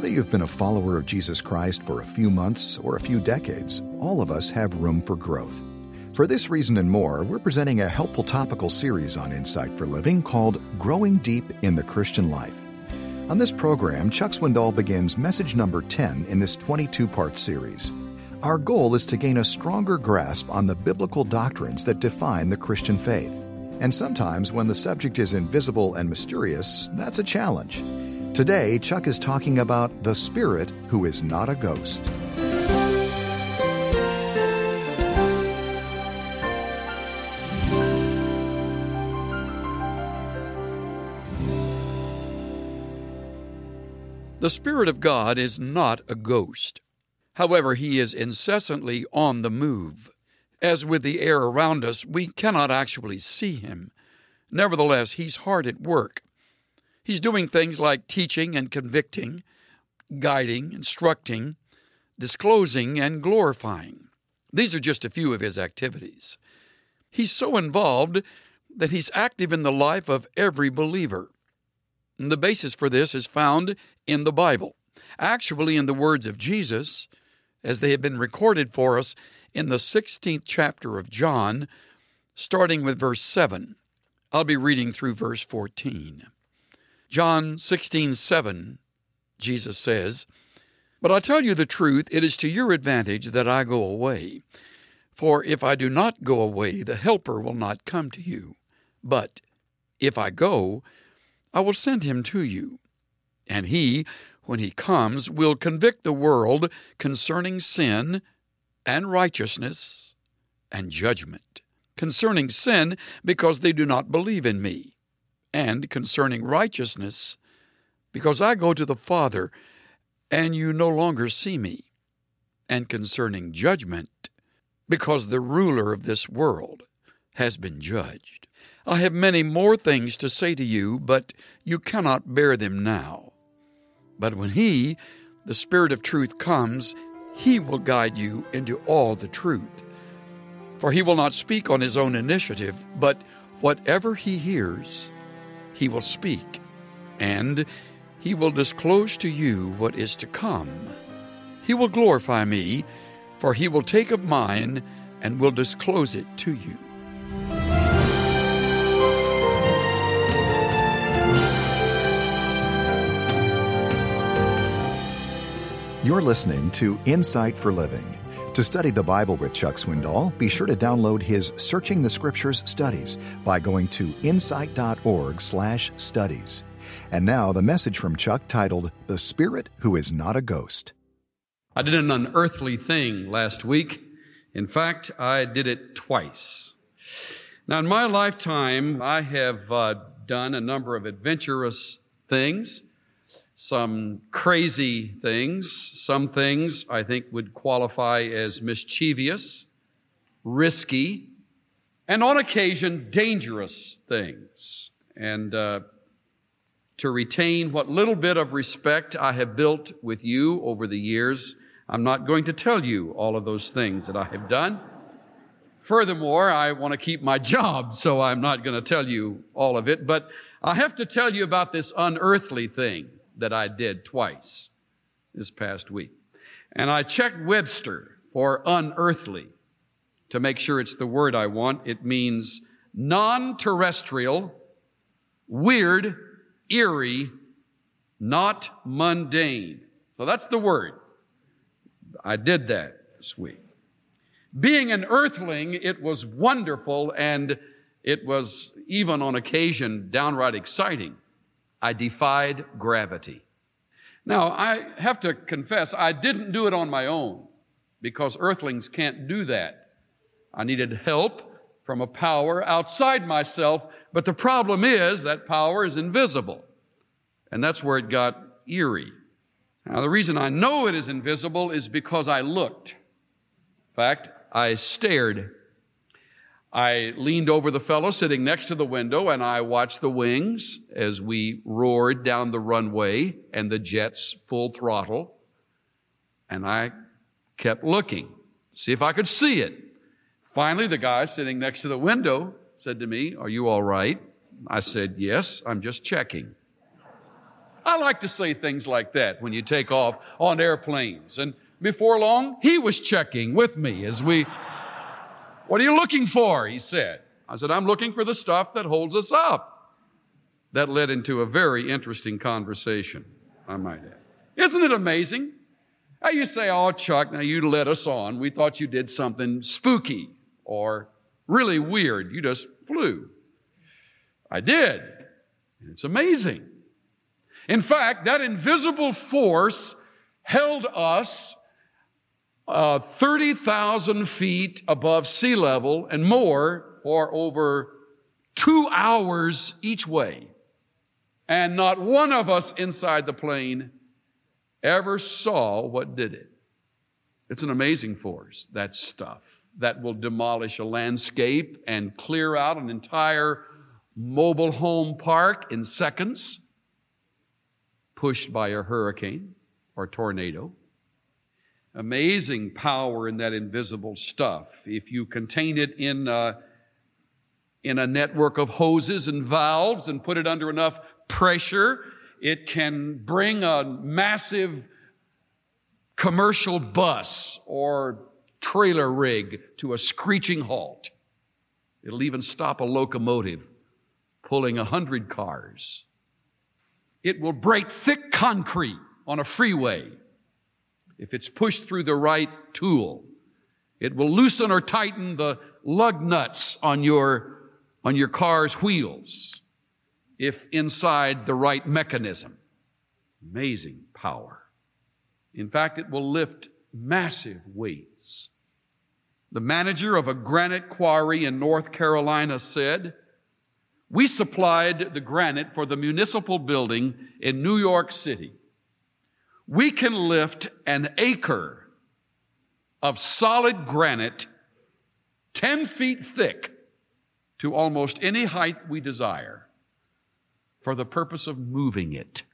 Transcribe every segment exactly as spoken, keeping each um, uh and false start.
Whether you've been a follower of Jesus Christ for a few months or a few decades, all of us have room for growth. For this reason and more, we're presenting a helpful topical series on Insight for Living called Growing Deep in the Christian Life. On this program, Chuck Swindoll begins message number ten in this twenty-two part series. Our goal is to gain a stronger grasp on the biblical doctrines that define the Christian faith. And sometimes when the subject is invisible and mysterious, that's a challenge. Today, Chuck is talking about the Spirit who is not a ghost. The Spirit of God is not a ghost. However, He is incessantly on the move. As with the air around us, we cannot actually see Him. Nevertheless, He's hard at work. He's doing things like teaching and convicting, guiding, instructing, disclosing, and glorifying. These are just a few of His activities. He's so involved that He's active in the life of every believer. And the basis for this is found in the Bible, actually in the words of Jesus, as they have been recorded for us in the sixteenth chapter of John, starting with verse seven. I'll be reading through verse fourteen. John sixteen seven, Jesus says, "But I tell you the truth, it is to your advantage that I go away. For if I do not go away, the Helper will not come to you. But if I go, I will send him to you. And he, when he comes, will convict the world concerning sin and righteousness and judgment. Concerning sin, because they do not believe in me. And concerning righteousness, because I go to the Father, and you no longer see me. And concerning judgment, because the ruler of this world has been judged. I have many more things to say to you, but you cannot bear them now. But when He, the Spirit of truth, comes, He will guide you into all the truth. For He will not speak on His own initiative, but whatever He hears, He will speak, and He will disclose to you what is to come. He will glorify me, for He will take of mine and will disclose it to you." You're listening to Insight for Living. To study the Bible with Chuck Swindoll, be sure to download his Searching the Scriptures studies by going to insight.org slash studies. And now the message from Chuck titled, The Spirit Who Is Not a Ghost. I did an unearthly thing last week. In fact, I did it twice. Now, in my lifetime, I have uh, done a number of adventurous things, some crazy things, some things I think would qualify as mischievous, risky, and on occasion dangerous things. And uh, to retain what little bit of respect I have built with you over the years, I'm not going to tell you all of those things that I have done. Furthermore, I want to keep my job, so I'm not going to tell you all of it. But I have to tell you about this unearthly thing that I did twice this past week. And I checked Webster for unearthly to make sure it's the word I want. It means non-terrestrial, weird, eerie, not mundane. So that's the word. I did that this week. Being an earthling, it was wonderful, and it was even on occasion downright exciting. I defied gravity. Now, I have to confess, I didn't do it on my own, because earthlings can't do that. I needed help from a power outside myself, but the problem is that power is invisible, and that's where it got eerie. Now, the reason I know it is invisible is because I looked. In fact, I stared. I leaned over the fellow sitting next to the window, and I watched the wings as we roared down the runway and the jets full throttle. And I kept looking, see if I could see it. Finally, the guy sitting next to the window said to me, "Are you all right?" I said, "Yes, I'm just checking." I like to say things like that when you take off on airplanes. And before long, he was checking with me as we, what are you looking for? He said. I said, I'm looking for the stuff that holds us up. That led into a very interesting conversation, I might add. Isn't it amazing? Now you say, oh, Chuck, now you led us on. We thought you did something spooky or really weird. You just flew. I did. And it's amazing. In fact, that invisible force held us uh, thirty thousand feet above sea level and more for over two hours each way. And not one of us inside the plane ever saw what did it. It's an amazing force, that stuff, that will demolish a landscape and clear out an entire mobile home park in seconds, pushed by a hurricane or tornado. Amazing power in that invisible stuff. If you contain it in a, in a network of hoses and valves and put it under enough pressure, it can bring a massive commercial bus or trailer rig to a screeching halt. It'll even stop a locomotive pulling a hundred cars. It will break thick concrete on a freeway if it's pushed through the right tool. It will loosen or tighten the lug nuts on your, on your car's wheels if inside the right mechanism. Amazing power. In fact, it will lift massive weights. The manager of a granite quarry in North Carolina said, we supplied the granite for the municipal building in New York City. We can lift an acre of solid granite ten feet thick to almost any height we desire for the purpose of moving it.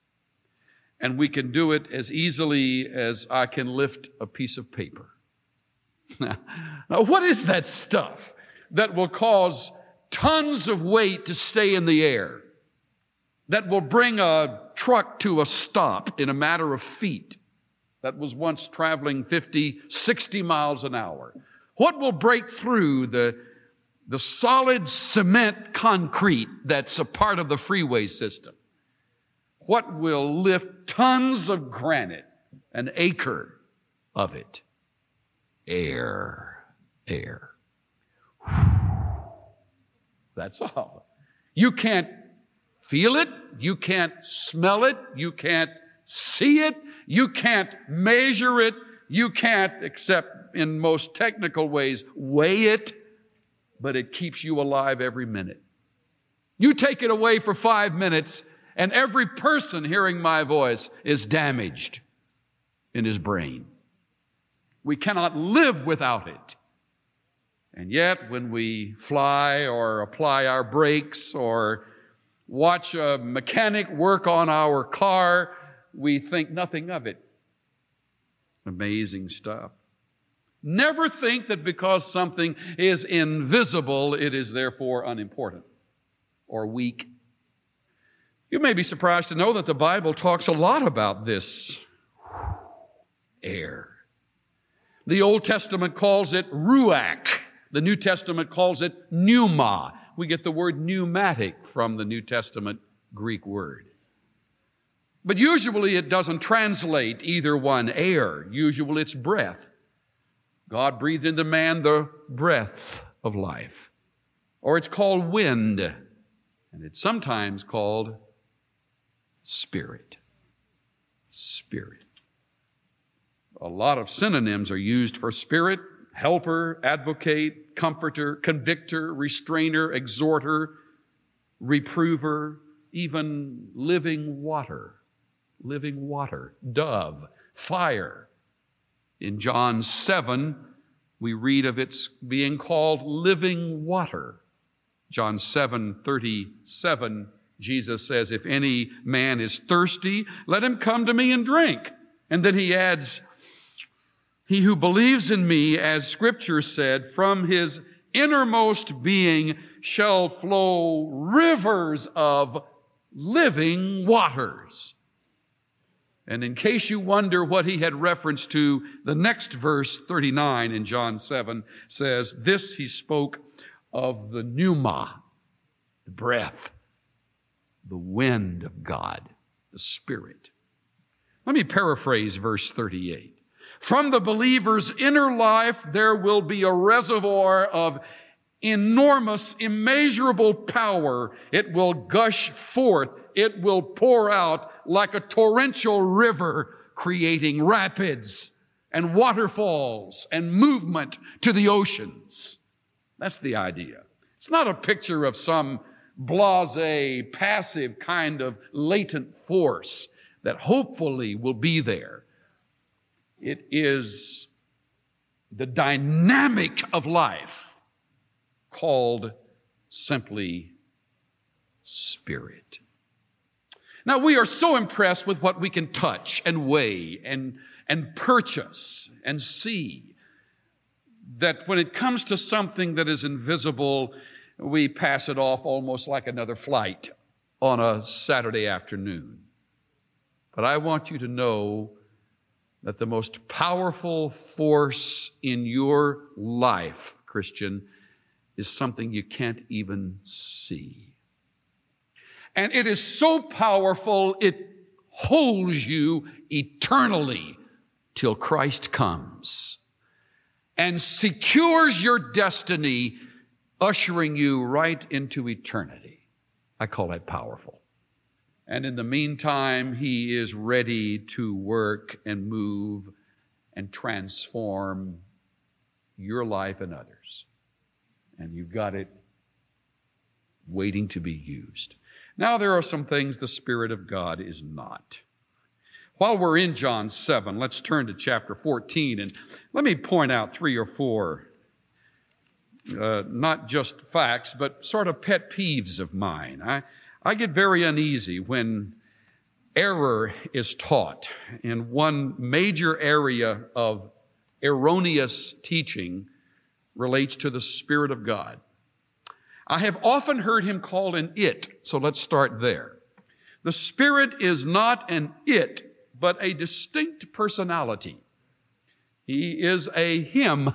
And we can do it as easily as I can lift a piece of paper. Now, what is that stuff that will cause tons of weight to stay in the air, that will bring a truck to a stop in a matter of feet that was once traveling fifty, sixty miles an hour? What will break through the, the solid cement concrete that's a part of the freeway system? What will lift tons of granite, an acre of it? Air, air. That's all. You can't feel it. You can't smell it. You can't see it. You can't measure it. You can't, except in most technical ways, weigh it. But it keeps you alive every minute. You take it away for five minutes, and every person hearing my voice is damaged in his brain. We cannot live without it. And yet, when we fly or apply our brakes or watch a mechanic work on our car, we think nothing of it. Amazing stuff. Never think that because something is invisible, it is therefore unimportant or weak. You may be surprised to know that the Bible talks a lot about this air. The Old Testament calls it ruach. The New Testament calls it pneuma. We get the word pneumatic from the New Testament Greek word. But usually it doesn't translate either one, air. Usually it's breath. God breathed into man the breath of life. Or it's called wind. And it's sometimes called spirit. Spirit. A lot of synonyms are used for spirit: helper, advocate, comforter, convictor, restrainer, exhorter, reprover, even living water. Living water, dove, fire. In John seven, we read of its being called living water. John seven thirty-seven, Jesus says, if any man is thirsty, let him come to me and drink. And then he adds, he who believes in me, as Scripture said, from his innermost being shall flow rivers of living waters. And in case you wonder what he had reference to, the next verse, thirty-nine in John seven, says, this he spoke of the pneuma, the breath, the wind of God, the Spirit. Let me paraphrase verse thirty-eight. From the believer's inner life, there will be a reservoir of enormous, immeasurable power. It will gush forth. It will pour out like a torrential river, creating rapids and waterfalls and movement to the oceans. That's the idea. It's not a picture of some blasé, passive kind of latent force that hopefully will be there. It is the dynamic of life called simply Spirit. Now, we are so impressed with what we can touch and weigh and, and purchase and see that when it comes to something that is invisible, we pass it off almost like another flight on a Saturday afternoon. But I want you to know that the most powerful force in your life, Christian, is something you can't even see. And it is so powerful, it holds you eternally till Christ comes and secures your destiny, ushering you right into eternity. I call that powerful. And in the meantime, he is ready to work and move and transform your life and others. And you've got it waiting to be used. Now, there are some things the Spirit of God is not. While we're in John seven, let's turn to chapter fourteen, and let me point out three or four, uh, not just facts, but sort of pet peeves of mine. I, I get very uneasy when error is taught, and one major area of erroneous teaching relates to the Spirit of God. I have often heard him called an it, so let's start there. The Spirit is not an it, but a distinct personality. He is a him,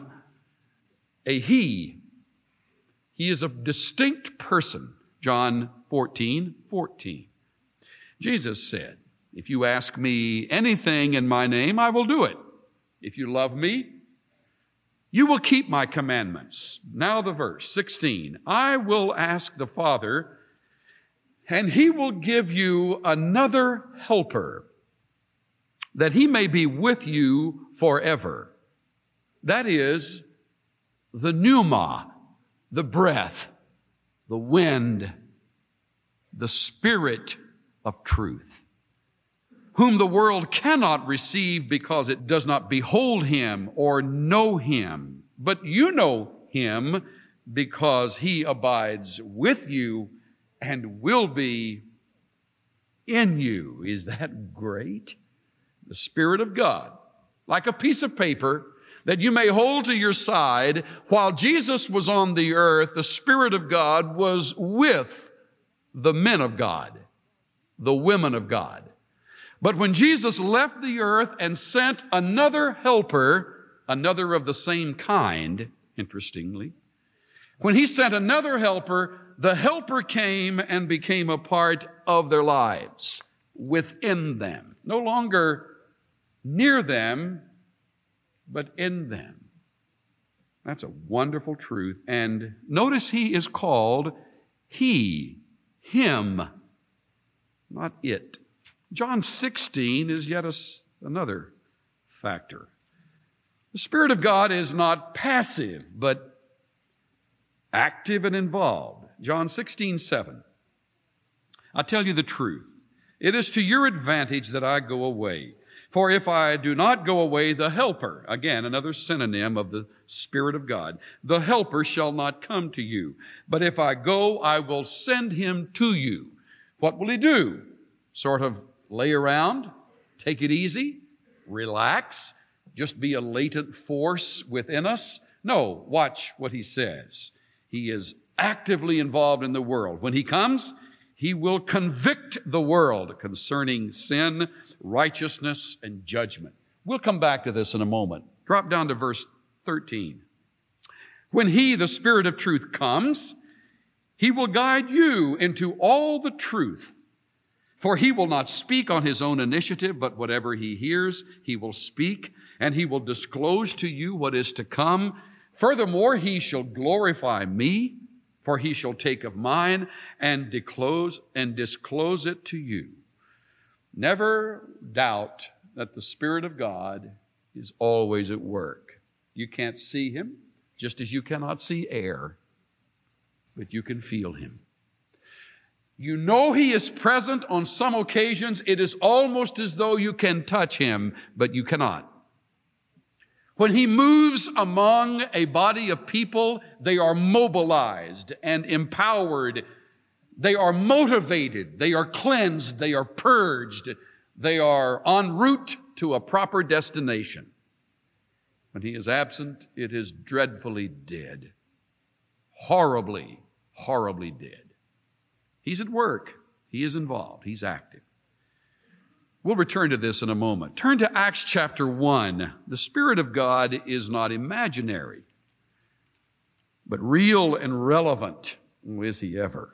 a he. He is a distinct person. John fourteen fourteen. Jesus said, if you ask me anything in my name, I will do it. If you love me, you will keep my commandments. Now the verse, sixteen. I will ask the Father, and he will give you another helper, that he may be with you forever. That is the pneuma, the breath, the wind, the Spirit of truth, whom the world cannot receive because it does not behold him or know him. But you know him because he abides with you and will be in you. Is that great? The Spirit of God, like a piece of paper that you may hold to your side. While Jesus was on the earth, the Spirit of God was with the men of God, the women of God. But when Jesus left the earth and sent another helper, another of the same kind, interestingly, when he sent another helper, the helper came and became a part of their lives, within them, no longer near them, but in them. That's a wonderful truth. And notice he is called he, him, not it. John sixteen is yet a, another factor. The Spirit of God is not passive, but active and involved. John sixteen seven. I tell you the truth. It is to your advantage that I go away. For if I do not go away, the Helper, again, another synonym of the Spirit of God, the Helper shall not come to you. But if I go, I will send him to you. What will he do? Sort of lay around, take it easy, relax, just be a latent force within us? No, watch what he says. He is actively involved in the world. When he comes, He will convict the world concerning sin, righteousness, and judgment. We'll come back to this in a moment. Drop down to verse thirteen. When he, the Spirit of truth, comes, he will guide you into all the truth. For he will not speak on his own initiative, but whatever he hears, he will speak, and he will disclose to you what is to come. Furthermore, he shall glorify me, for he shall take of mine and disclose and disclose it to you. Never doubt that the Spirit of God is always at work. You can't see him, just as you cannot see air, but you can feel him. You know he is present on some occasions. It is almost as though you can touch him, but you cannot. When he moves among a body of people, they are mobilized and empowered. They are motivated. They are cleansed. They are purged. They are en route to a proper destination. When he is absent, it is dreadfully dead. Horribly, horribly dead. He's at work. He is involved. He's active. We'll return to this in a moment. Turn to Acts chapter one. The Spirit of God is not imaginary, but real and relevant. Oh, is he ever?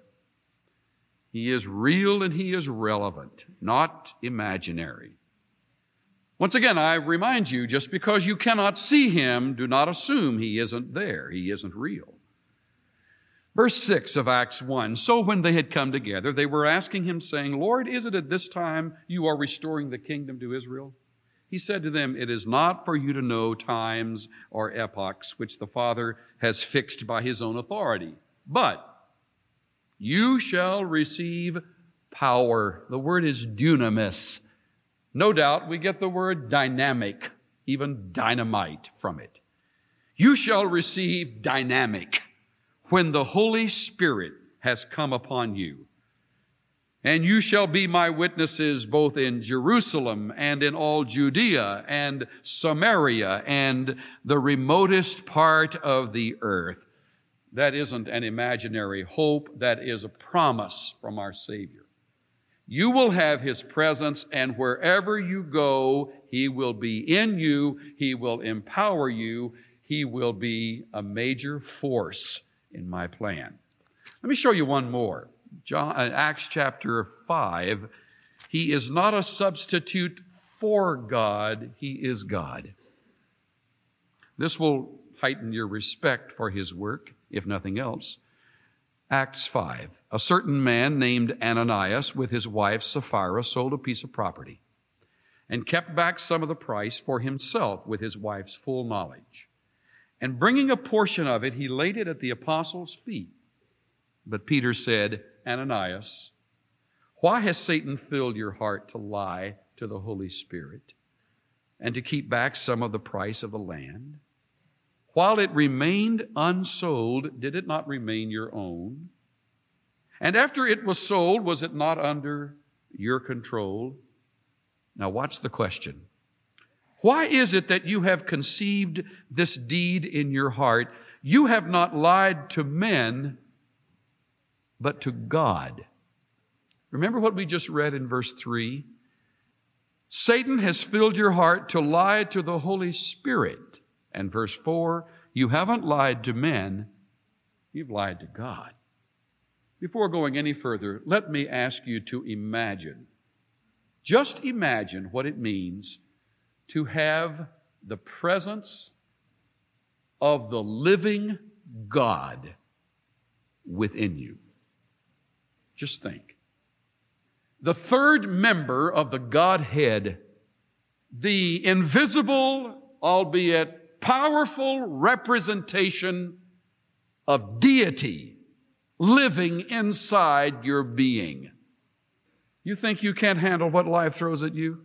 He is real and he is relevant, not imaginary. Once again, I remind you, just because you cannot see him, do not assume he isn't there. He isn't real. Verse six of Acts one, so when they had come together, they were asking him, saying, Lord, is it at this time you are restoring the kingdom to Israel? He said to them, it is not for you to know times or epochs which the Father has fixed by his own authority, but you shall receive power. The word is dunamis. No doubt we get the word dynamic, even dynamite from it. You shall receive dynamic when the Holy Spirit has come upon you. And you shall be my witnesses both in Jerusalem and in all Judea and Samaria and the remotest part of the earth. That isn't an imaginary hope. That is a promise from our Savior. You will have his presence, and wherever you go, he will be in you. He will empower you. He will be a major force in my plan. Let me show you one more. John, uh, Acts chapter five. He is not a substitute for God. He is God. This will heighten your respect for his work, if nothing else. Acts five. A certain man named Ananias with his wife Sapphira sold a piece of property and kept back some of the price for himself with his wife's full knowledge. And bringing a portion of it, he laid it at the apostles' feet. But Peter said, Ananias, why has Satan filled your heart to lie to the Holy Spirit and to keep back some of the price of the land? While it remained unsold, did it not remain your own? And after it was sold, was it not under your control? Now watch the question. Why is it that you have conceived this deed in your heart? You have not lied to men, but to God. Remember what we just read in verse three? Satan has filled your heart to lie to the Holy Spirit. And verse four, you haven't lied to men, you've lied to God. Before going any further, let me ask you to imagine, just imagine what it means to have the presence of the living God within you. Just think. The third member of the Godhead, the invisible, albeit powerful representation of deity living inside your being. You think you can't handle what life throws at you?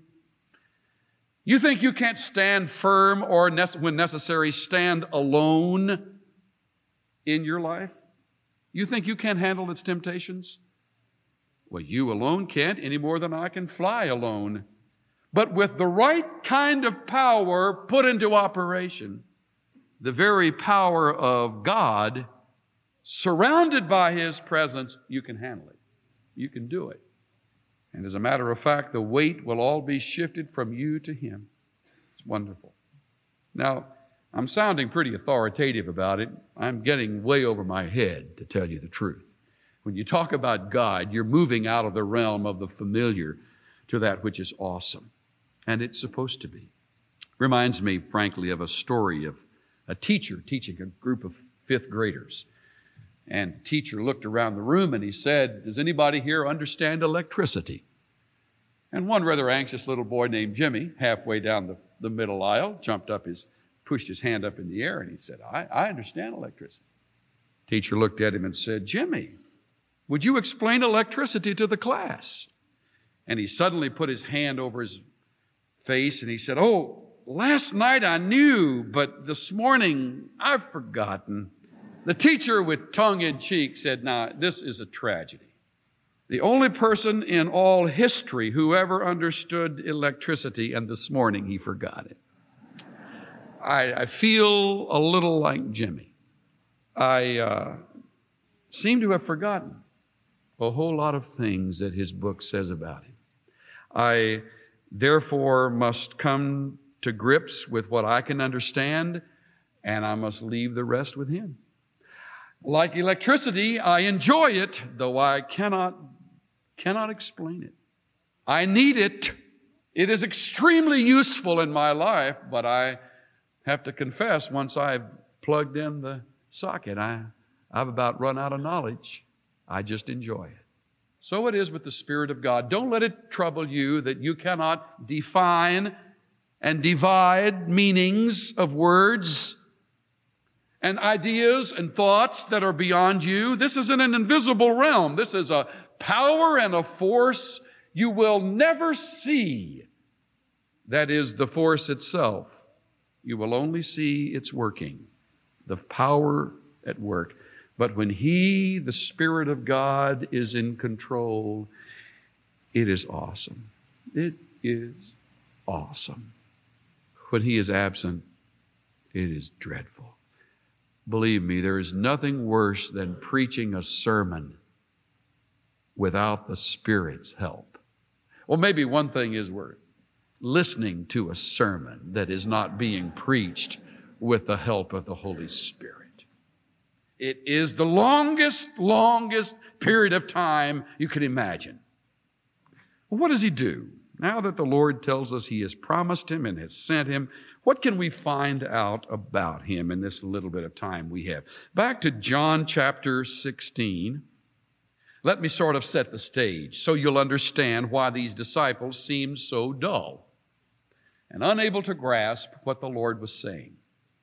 You think you can't stand firm or, when necessary, stand alone in your life? You think you can't handle its temptations? Well, you alone can't any more than I can fly alone. But with the right kind of power put into operation, the very power of God, surrounded by his presence, you can handle it. You can do it. And as a matter of fact, the weight will all be shifted from you to him. It's wonderful. Now, I'm sounding pretty authoritative about it. I'm getting way over my head, to tell you the truth. When you talk about God, you're moving out of the realm of the familiar to that which is awesome. And it's supposed to be. Reminds me, frankly, of a story of a teacher teaching a group of fifth graders. And the teacher looked around the room and he said, "Does anybody here understand electricity?" And one rather anxious little boy named Jimmy, halfway down the, the middle aisle, jumped up, his, pushed his hand up in the air, and he said, I, I understand electricity. Teacher looked at him and said, "Jimmy, would you explain electricity to the class?" And he suddenly put his hand over his face and he said, "Oh, last night I knew, but this morning I've forgotten." The teacher, with tongue in cheek, said, "Now, this is a tragedy. The only person in all history who ever understood electricity, and this morning he forgot it." I, I feel a little like Jimmy. I uh, seem to have forgotten a whole lot of things that his book says about him. I, therefore, must come to grips with what I can understand, and I must leave the rest with him. Like electricity, I enjoy it, though I cannot, cannot explain it. I need it. It is extremely useful in my life, but I have to confess, once I've plugged in the socket, I, I've about run out of knowledge. I just enjoy it. So it is with the Spirit of God. Don't let it trouble you that you cannot define and divide meanings of words and ideas and thoughts that are beyond you. This is in an invisible realm. This is a power and a force you will never see. That is the force itself. You will only see its working, the power at work. But when He, the Spirit of God, is in control, it is awesome. It is awesome. When He is absent, it is dreadful. Believe me, there is nothing worse than preaching a sermon without the Spirit's help. Well, maybe one thing is we're listening to a sermon that is not being preached with the help of the Holy Spirit. It is the longest, longest period of time you can imagine. Well, what does He do? Now that the Lord tells us He has promised Him and has sent Him, what can we find out about Him in this little bit of time we have? Back to John chapter sixteen. Let me sort of set the stage so you'll understand why these disciples seemed so dull and unable to grasp what the Lord was saying.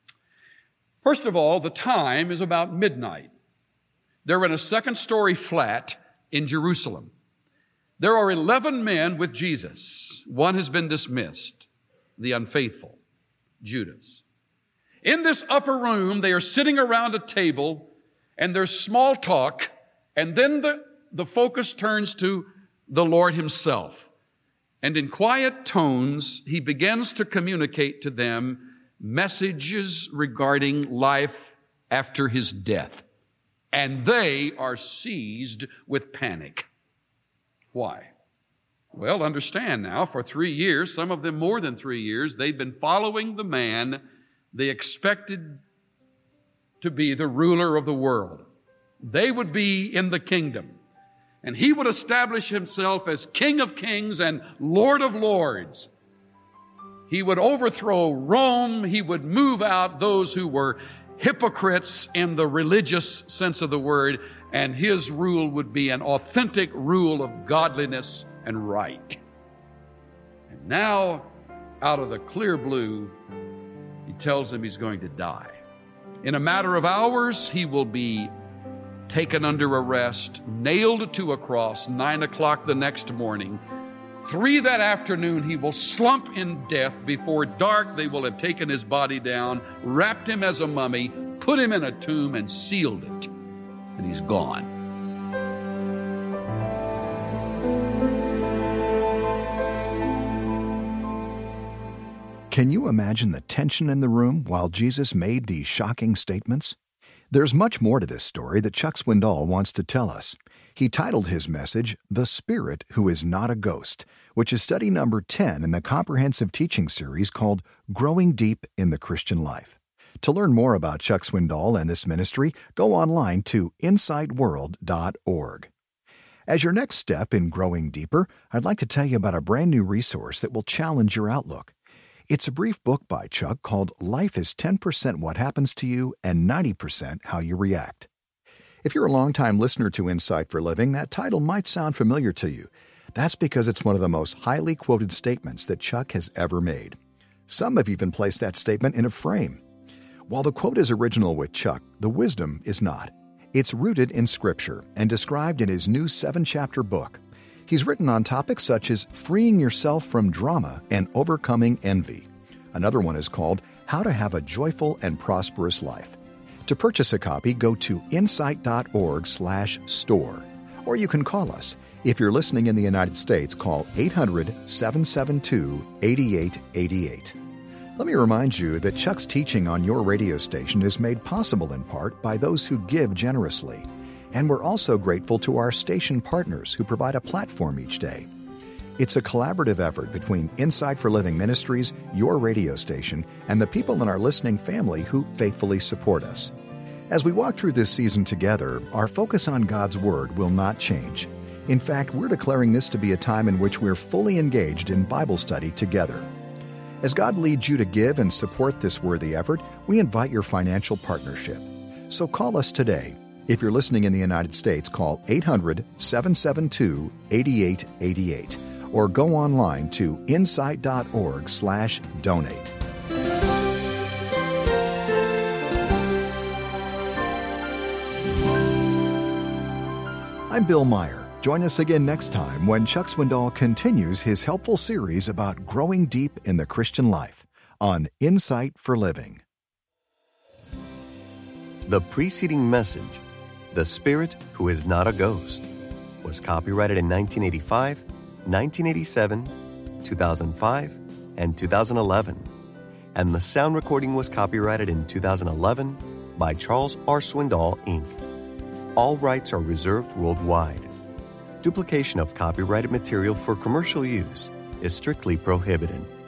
First of all, the time is about midnight. They're in a second-story flat in Jerusalem. There are eleven men with Jesus. One has been dismissed, the unfaithful, Judas. In this upper room, they are sitting around a table, and there's small talk, and then the, the focus turns to the Lord Himself. And in quiet tones, He begins to communicate to them messages regarding life after His death. And they are seized with panic. Why? Well, understand now, for three years, some of them more than three years, they've been following the man they expected to be the ruler of the world. They would be in the kingdom, and He would establish Himself as King of kings and Lord of lords. He would overthrow Rome. He would move out those who were hypocrites in the religious sense of the word, and His rule would be an authentic rule of godliness and right. And now, out of the clear blue, He tells them He's going to die. In a matter of hours, He will be taken under arrest, nailed to a cross, nine o'clock the next morning. Three that afternoon, He will slump in death. Before dark, they will have taken His body down, wrapped Him as a mummy, put Him in a tomb, and sealed it. And He's gone. Can you imagine the tension in the room while Jesus made these shocking statements? There's much more to this story that Chuck Swindoll wants to tell us. He titled his message, The Spirit Who Is Not a Ghost, which is study number ten in the comprehensive teaching series called Growing Deep in the Christian Life. To learn more about Chuck Swindoll and this ministry, go online to insight world dot org. As your next step in growing deeper, I'd like to tell you about a brand new resource that will challenge your outlook. It's a brief book by Chuck called Life is ten percent What Happens to You and ninety percent How You React. If you're a longtime listener to Insight for Living, that title might sound familiar to you. That's because it's one of the most highly quoted statements that Chuck has ever made. Some have even placed that statement in a frame. While the quote is original with Chuck, the wisdom is not. It's rooted in Scripture and described in his new seven-chapter book. He's written on topics such as freeing yourself from drama and overcoming envy. Another one is called How to Have a Joyful and Prosperous Life. To purchase a copy, go to insight dot org slash store. Or you can call us. If you're listening in the United States, call eight hundred, seven seven two, eight eight eight eight. Let me remind you that Chuck's teaching on your radio station is made possible in part by those who give generously. And we're also grateful to our station partners who provide a platform each day. It's a collaborative effort between Insight for Living Ministries, your radio station, and the people in our listening family who faithfully support us. As we walk through this season together, our focus on God's Word will not change. In fact, we're declaring this to be a time in which we're fully engaged in Bible study together. As God leads you to give and support this worthy effort, we invite your financial partnership. So call us today. If you're listening in the United States, call eight hundred, seven seven two, eight eight eight eight. Or go online to insight dot org slash donate. I'm Bill Meyer. Join us again next time when Chuck Swindoll continues his helpful series about growing deep in the Christian life on Insight for Living. The preceding message, The Spirit Who Is Not a Ghost, was copyrighted in nineteen eighty-five, nineteen eighty-seven, two thousand five, and two thousand eleven, and the sound recording was copyrighted in two thousand eleven by Charles R. Swindoll, Incorporated. All rights are reserved worldwide. Duplication of copyrighted material for commercial use is strictly prohibited.